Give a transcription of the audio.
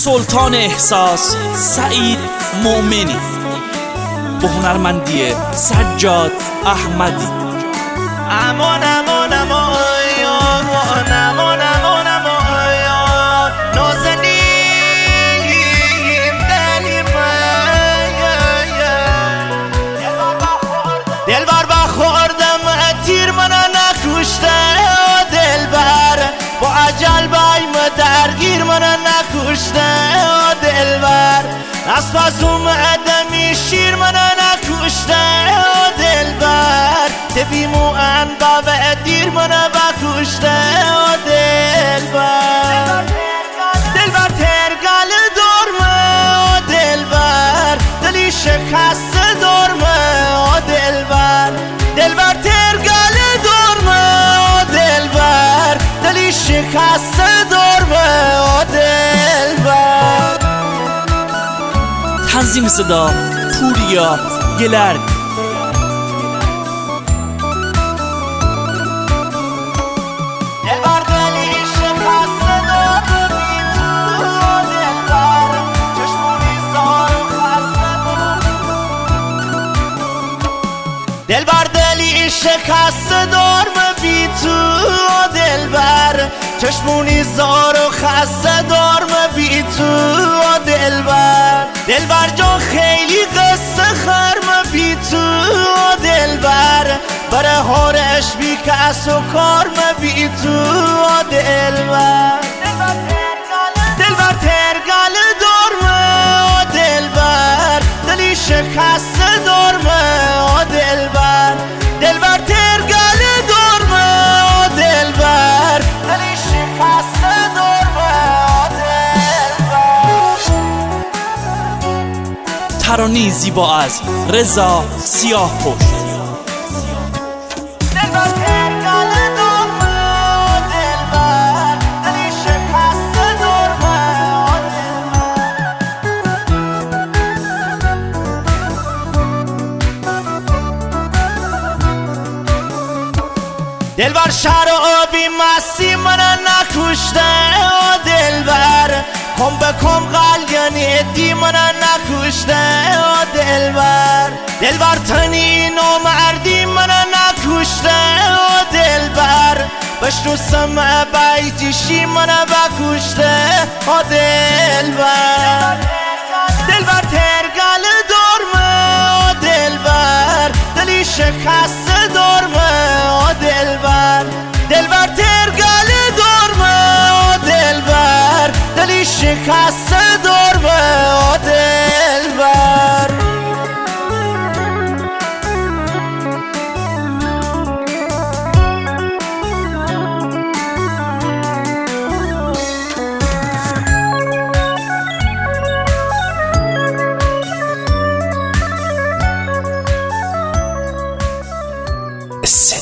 سلطان احساس سعید مومنی با هنرمندی سجاد احمدی. امان امان امان امان امان امان امان نازنین دلی من دلبر بخوردم تیر من نکشته دلبر با اجل بایم درگیر من نکشته دلبر از پس اومدم شیر من نکشته دلبر تبیمو انبا و دیر من بکشته دلبر دلبر ترگل دارمه دلبر دلی شکست دارمه دلبر دلبر ترگل دارمه دلبر دلی شکست دارمه دلبر. تنظیم صدا پوریا گلرد. دلبر دلی شکست دارمه بی تو دلبر چشمونی زار و خسته دلبر دلی شکست دارمه بی تو دلبر چشمونی زار و خسته دارمه بی تو دلبر دلبر جان خیلی قصه خرمه بی تو دلبر بره هارش بی کس و کارمه بی تو دلبر دلبر ترگل دارمه دلبر دلی شکست دارمه دلبر دلبر ترگل دارمه دلبر دلی شکست دارمه دلبر. ترانه زیبا از رضا سیاه‌پشت. دلبر ترگل دارمه دلبر دلی شکست دارمه دلبر شرابی مستی من نکشته دلبر کم به کم قلیانی دی من نکشته دلبر دلبر تنین و مردی من نکشته دلبر بشنو سمع بیتیشی من بکشته دلبر دلبر ترگل دارمه دلبر دلی شکست دارمه دلبر دلبر ترگل دارمه دلبر دلی شکست دارمه دلبر. السلام